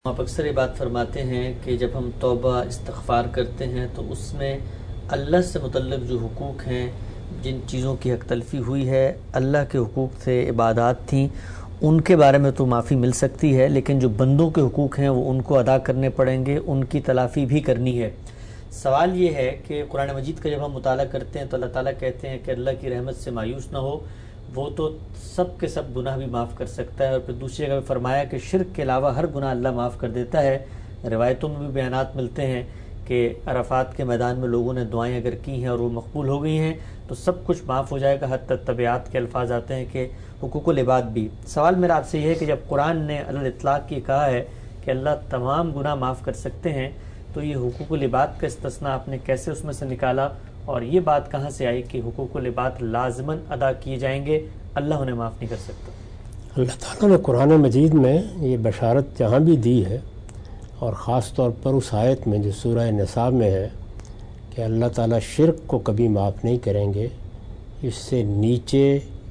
آپ اکثر یہ بات فرماتے ہیں کہ جب ہم توبہ استغفار کرتے ہیں تو اس میں اللہ سے متعلق جو حقوق ہیں، جن چیزوں کی حق تلفی ہوئی ہے، اللہ کے حقوق سے عبادات تھیں، ان کے بارے میں تو معافی مل سکتی ہے، لیکن جو بندوں کے حقوق ہیں وہ ان کو ادا کرنے پڑیں گے، ان کی تلافی بھی کرنی ہے۔ سوال یہ ہے کہ قرآن مجید کا جب ہم مطالعہ کرتے ہیں تو اللہ تعالیٰ کہتے ہیں کہ اللہ کی رحمت سے مایوس نہ ہو، وہ تو سب کے سب گناہ بھی معاف کر سکتا ہے، اور پھر دوسری جگہ فرمایا کہ شرک کے علاوہ ہر گناہ اللہ معاف کر دیتا ہے۔ روایتوں میں بھی بیانات ملتے ہیں کہ عرفات کے میدان میں لوگوں نے دعائیں اگر کی ہیں اور وہ مقبول ہو گئی ہیں تو سب کچھ معاف ہو جائے گا، حتی طبیعت کے الفاظ آتے ہیں کہ حقوق العباد بھی۔ سوال میرا آپ سے یہ ہے کہ جب قرآن نے علی الاطلاق یہ کہا ہے کہ اللہ تمام گناہ معاف کر سکتے ہیں، تو یہ حقوق العباد کا استثناء آپ نے کیسے اس میں سے نکالا، اور یہ بات کہاں سے آئی کہ حقوق العباد لازماً ادا کیے جائیں گے، اللہ انہیں معاف نہیں کر سکتا؟ اللہ تعالیٰ نے قرآن مجید میں یہ بشارت جہاں بھی دی ہے، اور خاص طور پر اس آیت میں جو سورہ نساء میں ہے کہ اللہ تعالیٰ شرک کو کبھی معاف نہیں کریں گے، اس سے نیچے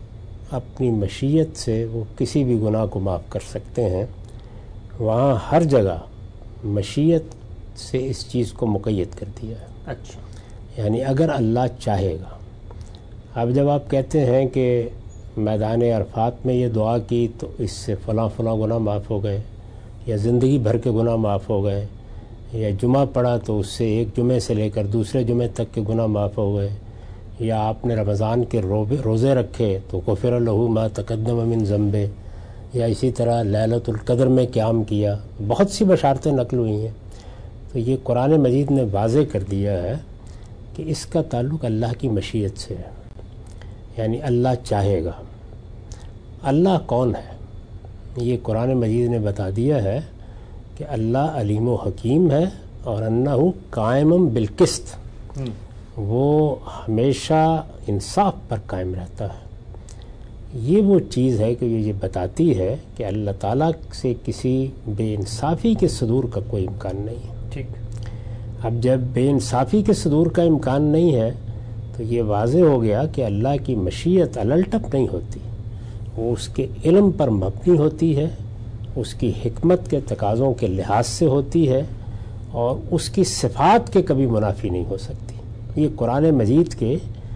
اپنی مشیت سے وہ کسی بھی گناہ کو معاف کر سکتے ہیں، وہاں ہر جگہ مشیت سے اس چیز کو مقید کر دیا ہے۔ اچھا، یعنی اگر اللہ چاہے گا۔ اب جب آپ کہتے ہیں کہ میدان عرفات میں یہ دعا کی تو اس سے فلاں گناہ معاف ہو گئے، یا زندگی بھر کے گناہ معاف ہو گئے، یا جمعہ پڑھا تو اس سے ایک جمعے سے لے کر دوسرے جمعے تک کے گناہ معاف ہو گئے، یا آپ نے رمضان کے روزے رکھے تو غفر لہ ما تقدم من ذنبہ، یا اسی طرح لیلۃ القدر میں قیام کیا، بہت سی بشارتیں نقل ہوئی ہیں۔ تو یہ قرآن مجید نے واضح کر دیا ہے کہ اس کا تعلق اللہ کی مشیت سے ہے، یعنی اللہ چاہے گا۔ اللہ کون ہے؟ یہ قرآن مجید نے بتا دیا ہے کہ اللہ علیم و حکیم ہے، اور انہ قائم بالقسط، وہ ہمیشہ انصاف پر قائم رہتا ہے۔ یہ وہ چیز ہے کہ یہ بتاتی ہے کہ اللہ تعالیٰ سے کسی بے انصافی کے صدور کا کوئی امکان نہیں ہے۔ ٹھیک۔ اب جب بے انصافی کے صدور کا امکان نہیں ہے تو یہ واضح ہو گیا کہ اللہ کی مشیت الٹپ نہیں ہوتی، وہ اس کے علم پر مبنی ہوتی ہے، اس کی حکمت کے تقاضوں کے لحاظ سے ہوتی ہے، اور اس کی صفات کے کبھی منافی نہیں ہو سکتی۔ یہ قرآن مجید کے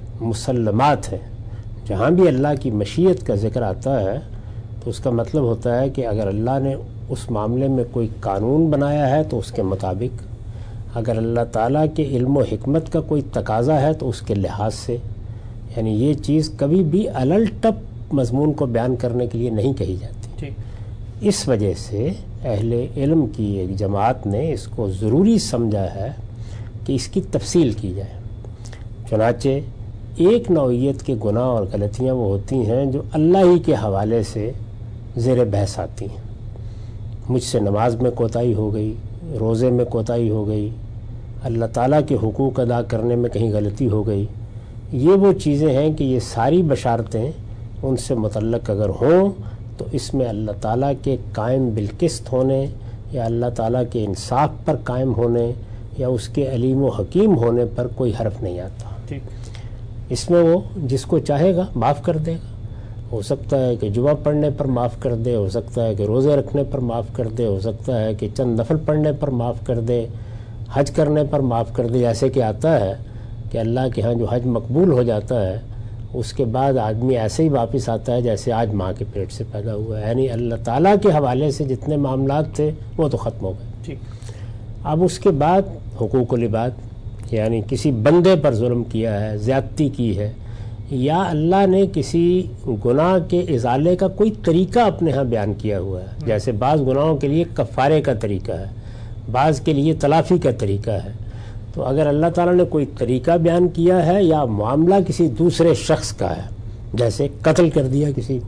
مسلمات ہیں۔ جہاں بھی اللہ کی مشیت کا ذکر آتا ہے تو اس کا مطلب ہوتا ہے کہ اگر اللہ نے اس معاملے میں کوئی قانون بنایا ہے تو اس کے مطابق، اگر اللہ تعالیٰ کے علم و حکمت کا کوئی تقاضا ہے تو اس کے لحاظ سے، یعنی یہ چیز کبھی بھی الٹپ مضمون کو بیان کرنے کے لیے نہیں کہی جاتی۔ ٹھیک۔ اس وجہ سے اہل علم کی ایک جماعت نے اس کو ضروری سمجھا ہے کہ اس کی تفصیل کی جائے۔ چنانچہ ایک نوعیت کے گناہ اور غلطیاں وہ ہوتی ہیں جو اللہ ہی کے حوالے سے زیر بحث آتی ہیں۔ مجھ سے نماز میں کوتاہی ہو گئی، روزے میں کوتاہی ہو گئی، اللہ تعالیٰ کے حقوق ادا کرنے میں کہیں غلطی ہو گئی، یہ وہ چیزیں ہیں کہ یہ ساری بشارتیں ان سے متعلق اگر ہوں تو اس میں اللہ تعالیٰ کے قائم بالقسط ہونے، یا اللہ تعالیٰ کے انصاف پر قائم ہونے، یا اس کے علیم و حکیم ہونے پر کوئی حرف نہیں آتا۔ ٹھیک۔ اس میں وہ جس کو چاہے گا معاف کر دے گا۔ ہو سکتا ہے کہ جمعہ پڑھنے پر معاف کر دے، ہو سکتا ہے کہ روزے رکھنے پر معاف کر دے، ہو سکتا ہے کہ چند نفل پڑھنے پر معاف کر دے، حج کرنے پر معاف کر دے۔ جیسے کہ آتا ہے کہ اللہ کے ہاں جو حج مقبول ہو جاتا ہے اس کے بعد آدمی ایسے ہی واپس آتا ہے جیسے آج ماں کے پیٹ سے پیدا ہوا ہے، یعنی اللہ تعالیٰ کے حوالے سے جتنے معاملات تھے وہ تو ختم ہو گئے۔ ٹھیک۔ اب اس کے بعد حقوق العباد، یعنی کسی بندے پر ظلم کیا ہے، زیادتی کی ہے، یا اللہ نے کسی گناہ کے ازالے کا کوئی طریقہ اپنے ہاں بیان کیا ہوا ہے، جیسے بعض گناہوں کے لیے کفارے کا طریقہ ہے، بعض کے لیے تلافی کا طریقہ ہے۔ تو اگر اللہ تعالیٰ نے کوئی طریقہ بیان کیا ہے یا معاملہ کسی دوسرے شخص کا ہے، جیسے قتل کر دیا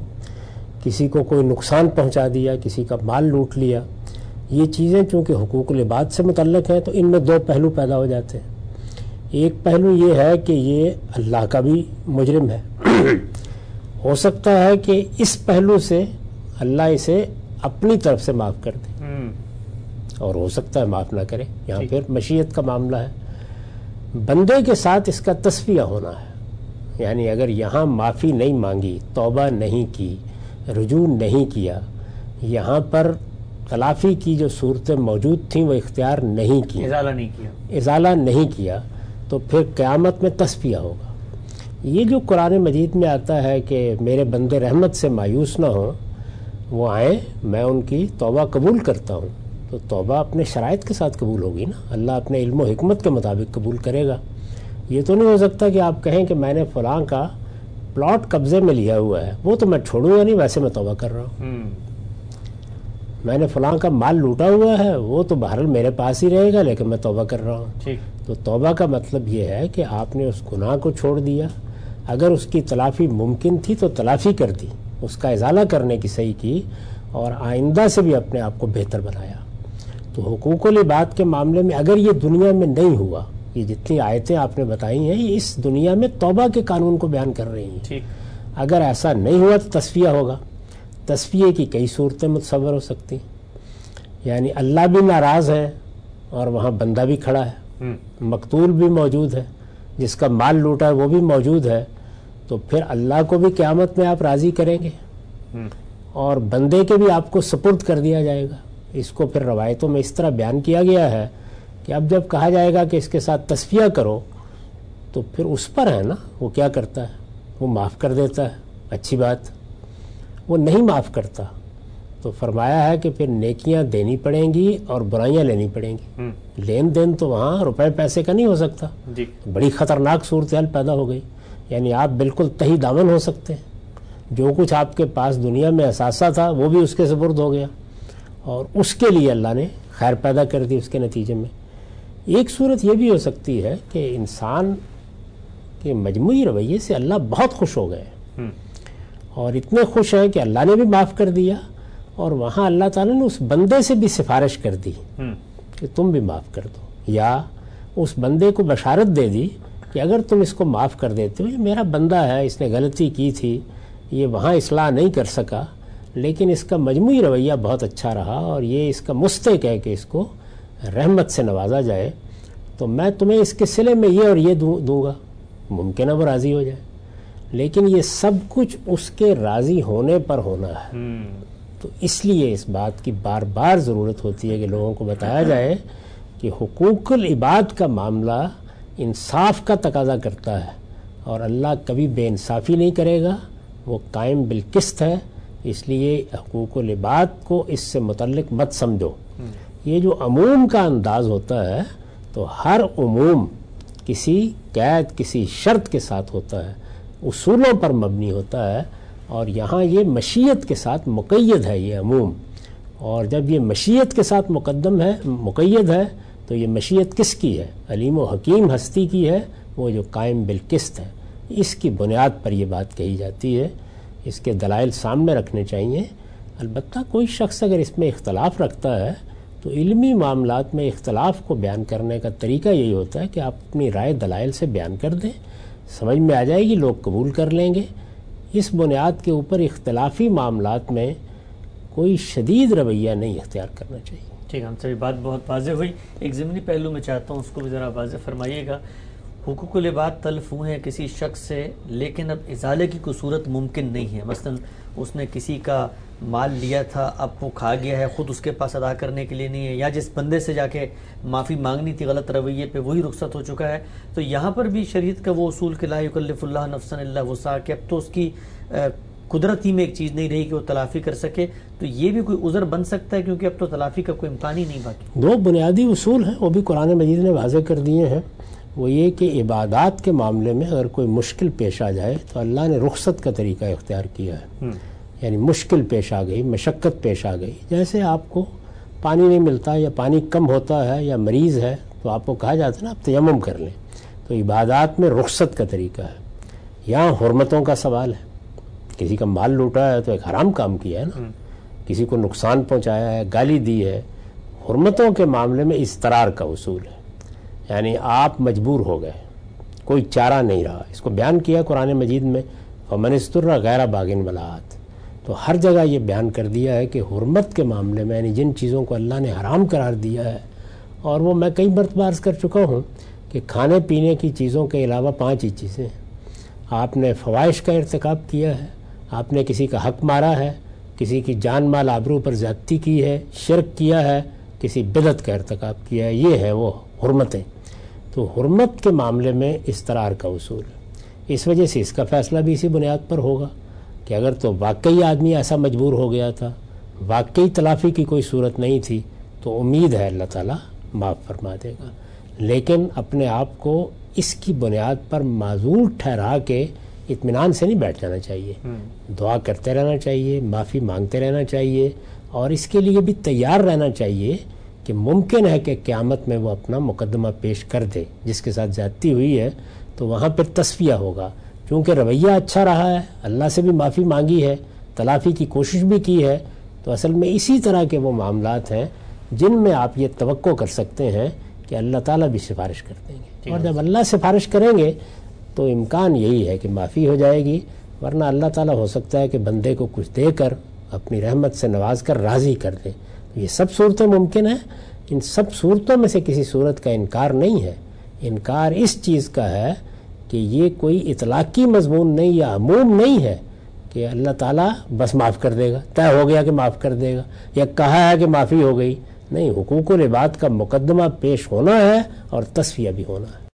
کسی کو کوئی نقصان پہنچا دیا، کسی کا مال لوٹ لیا، یہ چیزیں چونکہ حقوق العباد سے متعلق ہیں تو ان میں دو پہلو پیدا ہو جاتے ہیں۔ ایک پہلو یہ ہے کہ یہ اللہ کا بھی مجرم ہے، ہو سکتا ہے کہ اس پہلو سے اللہ اسے اپنی طرف سے معاف کر دے، اور ہو سکتا ہے معاف نہ کرے، یہاں پھر مشیت کا معاملہ ہے۔ بندے کے ساتھ اس کا تصفیہ ہونا ہے، یعنی اگر یہاں معافی نہیں مانگی، توبہ نہیں کی، رجوع نہیں کیا، یہاں پر تلافی کی جو صورتیں موجود تھیں وہ اختیار نہیں کی، ازالہ نہیں کیا، تو پھر قیامت میں تصفیہ ہوگا۔ یہ جو قرآن مجید میں آتا ہے کہ میرے بندے رحمت سے مایوس نہ ہوں، وہ آئیں میں ان کی توبہ قبول کرتا ہوں، تو توبہ اپنے شرائط کے ساتھ قبول ہوگی نا، اللہ اپنے علم و حکمت کے مطابق قبول کرے گا۔ یہ تو نہیں ہو سکتا کہ آپ کہیں کہ میں نے فلاں کا پلاٹ قبضے میں لیا ہوا ہے، وہ تو میں چھوڑوں گا نہیں، ویسے میں توبہ کر رہا ہوں۔ میں نے فلاں کا مال لوٹا ہوا ہے، وہ تو بہرحال میرے پاس ہی رہے گا، لیکن میں توبہ کر رہا ہوں۔ تو توبہ کا مطلب یہ ہے کہ آپ نے اس گناہ کو چھوڑ دیا، اگر اس کی تلافی ممکن تھی تو تلافی کر دی، اس کا ازالہ کرنے کی صحیح کی، اور آئندہ سے بھی اپنے آپ کو بہتر بنایا۔ تو حقوق العباد کے معاملے میں اگر یہ دنیا میں نہیں ہوا، یہ جتنی آیتیں آپ نے بتائی ہیں یہ اس دنیا میں توبہ کے قانون کو بیان کر رہی ہیں، اگر ایسا نہیں ہوا تو تصفیہ ہوگا۔ تصفیہ کی کئی صورتیں متصور ہو سکتی، یعنی اللہ بھی ناراض ہے اور وہاں بندہ بھی کھڑا ہے، مقتول بھی موجود ہے، جس کا مال لوٹا ہے وہ بھی موجود ہے، تو پھر اللہ کو بھی قیامت میں آپ راضی کریں گے اور بندے کے بھی آپ کو سپرد کر دیا جائے گا۔ اس کو پھر روایتوں میں اس طرح بیان کیا گیا ہے کہ اب جب کہا جائے گا کہ اس کے ساتھ تصفیہ کرو، تو پھر اس پر ہے نا وہ کیا کرتا ہے، وہ معاف کر دیتا ہے، اچھی بات۔ وہ نہیں معاف کرتا تو فرمایا ہے کہ پھر نیکیاں دینی پڑیں گی اور برائیاں لینی پڑیں گی۔ لین دین تو وہاں روپے پیسے کا نہیں ہو سکتا، بڑی خطرناک صورتحال پیدا ہو گئی، یعنی آپ بالکل تہی دامن ہو سکتے ہیں، جو کچھ آپ کے پاس دنیا میں اثاثہ تھا وہ بھی اس کے سپرد ہو گیا، اور اس کے لیے اللہ نے خیر پیدا کر دی اس کے نتیجے میں۔ ایک صورت یہ بھی ہو سکتی ہے کہ انسان کے مجموعی رویے سے اللہ بہت خوش ہو گئے اور اتنے خوش ہیں کہ اللہ نے بھی معاف کر دیا، اور وہاں اللہ تعالیٰ نے اس بندے سے بھی سفارش کر دی کہ تم بھی معاف کر دو، یا اس بندے کو بشارت دے دی کہ اگر تم اس کو معاف کر دیتے ہو، یہ میرا بندہ ہے، اس نے غلطی کی تھی، یہ وہاں اصلاح نہیں کر سکا، لیکن اس کا مجموعی رویہ بہت اچھا رہا اور یہ اس کا مستحق ہے کہ اس کو رحمت سے نوازا جائے، تو میں تمہیں اس کے صلے میں یہ اور یہ دوں گا، ممکن ہے وہ راضی ہو جائے، لیکن یہ سب کچھ اس کے راضی ہونے پر ہونا ہے۔ تو اس لیے اس بات کی بار بار ضرورت ہوتی ہے کہ لوگوں کو بتایا جائے کہ حقوق العباد کا معاملہ انصاف کا تقاضا کرتا ہے، اور اللہ کبھی بے انصافی نہیں کرے گا، وہ قائم بالقسط ہے، اس لیے حقوق العباد کو اس سے متعلق مت سمجھو۔ یہ جو عموم کا انداز ہوتا ہے تو ہر عموم کسی قید کسی شرط کے ساتھ ہوتا ہے، اصولوں پر مبنی ہوتا ہے، اور یہاں یہ مشیت کے ساتھ مقید ہے یہ عموم، اور جب یہ مشیت کے ساتھ مقید ہے تو یہ مشیت کس کی ہے؟ علیم و حکیم ہستی کی ہے، وہ جو قائم بالقسط ہے، اس کی بنیاد پر یہ بات کہی جاتی ہے۔ اس کے دلائل سامنے رکھنے چاہیے۔ البتہ کوئی شخص اگر اس میں اختلاف رکھتا ہے تو علمی معاملات میں اختلاف کو بیان کرنے کا طریقہ یہی ہوتا ہے کہ آپ اپنی رائے دلائل سے بیان کر دیں، سمجھ میں آ جائے گی، لوگ قبول کر لیں گے۔ اس بنیاد کے اوپر اختلافی معاملات میں کوئی شدید رویہ نہیں اختیار کرنا چاہیے۔ ٹھیک ہے، ہم سے بات بہت واضح ہوئی۔ ایک ضمنی پہلو میں چاہتا ہوں اس کو بھی ذرا واضح فرمائیے گا۔ حقوق العباد تلف ہوئے ہیں کسی شخص سے، لیکن اب ازالے کی کوئی صورت ممکن نہیں ہے، مثلا اس نے کسی کا مال لیا تھا، اب وہ کھا گیا ہے، خود اس کے پاس ادا کرنے کے لیے نہیں ہے، یا جس بندے سے جا کے معافی مانگنی تھی غلط رویے پہ وہی رخصت ہو چکا ہے، تو یہاں پر بھی شریعت کا وہ اصول کہ لا یکلف اللہ نفسا الا وسعہا، کہ اب تو اس کی قدرت ہی میں ایک چیز نہیں رہی کہ وہ تلافی کر سکے، تو یہ بھی کوئی عذر بن سکتا ہے کیونکہ اب تو تلافی کا کوئی امکان ہی نہیں باقی۔ دو بنیادی اصول ہیں، وہ بھی قرآن مجید نے واضح کر دیے ہیں، وہ یہ کہ عبادات کے معاملے میں اگر کوئی مشکل پیش آ جائے تو اللہ نے رخصت کا طریقہ اختیار کیا ہے، یعنی مشکل پیش آ گئی، مشقت پیش آ گئی، جیسے آپ کو پانی نہیں ملتا یا پانی کم ہوتا ہے یا مریض ہے تو آپ کو کہا جاتا ہے نا آپ تیمم کر لیں، تو عبادات میں رخصت کا طریقہ ہے۔ یہاں حرمتوں کا سوال ہے، کسی کا مال لوٹا ہے تو ایک حرام کام کیا ہے نا، کسی کو نقصان پہنچایا ہے، گالی دی ہے۔ حرمتوں کے معاملے میں اضطرار کا اصول ہے، یعنی آپ مجبور ہو گئے، کوئی چارہ نہیں رہا، اس کو بیان کیا قرآن مجید میں فمن اضطر غیر باغ ولا عاد، تو ہر جگہ یہ بیان کر دیا ہے کہ حرمت کے معاملے میں یعنی جن چیزوں کو اللہ نے حرام قرار دیا ہے، اور وہ میں کئی مرتبہ عرض کر چکا ہوں کہ کھانے پینے کی چیزوں کے علاوہ 5 ہی چیزیں، آپ نے فواحش کا ارتکاب کیا ہے، آپ نے کسی کا حق مارا ہے، کسی کی جان مال آبرو پر زیادتی کی ہے، شرک کیا ہے، کسی بدعت کا ارتکاب کیا ہے، یہ ہے وہ حرمتیں۔ تو حرمت کے معاملے میں استرار کا اصول ہے، اس وجہ سے اس کا فیصلہ بھی اسی بنیاد پر ہوگا کہ اگر تو واقعی آدمی ایسا مجبور ہو گیا تھا، واقعی تلافی کی کوئی صورت نہیں تھی، تو امید ہے اللہ تعالیٰ معاف فرما دے گا۔ لیکن اپنے آپ کو اس کی بنیاد پر معذور ٹھہرا کے اطمینان سے نہیں بیٹھ جانا چاہیے، دعا کرتے رہنا چاہیے، معافی مانگتے رہنا چاہیے، اور اس کے لیے بھی تیار رہنا چاہیے کہ ممکن ہے کہ قیامت میں وہ اپنا مقدمہ پیش کر دے، جس کے ساتھ زیادتی ہوئی ہے تو وہاں پھر تصفیہ ہوگا، چونکہ رویہ اچھا رہا ہے، اللہ سے بھی معافی مانگی ہے، تلافی کی کوشش بھی کی ہے، تو اصل میں اسی طرح کے وہ معاملات ہیں جن میں آپ یہ توقع کر سکتے ہیں کہ اللہ تعالیٰ بھی سفارش کر دیں گے، اور جب اللہ سفارش کریں گے تو امکان یہی ہے کہ معافی ہو جائے گی، ورنہ اللہ تعالیٰ ہو سکتا ہے کہ بندے کو کچھ دے کر اپنی رحمت سے نواز کر راضی کر دے۔ یہ سب صورتیں ممکن ہیں، ان سب صورتوں میں سے کسی صورت کا انکار نہیں ہے۔ انکار اس چیز کا ہے کہ یہ کوئی اطلاقی مضمون نہیں یا عموم نہیں ہے کہ اللہ تعالیٰ بس معاف کر دے گا، طے ہو گیا کہ معاف کر دے گا، یا کہا ہے کہ معافی ہو گئی۔ نہیں، حقوق العباد کا مقدمہ پیش ہونا ہے اور تصفیہ بھی ہونا ہے۔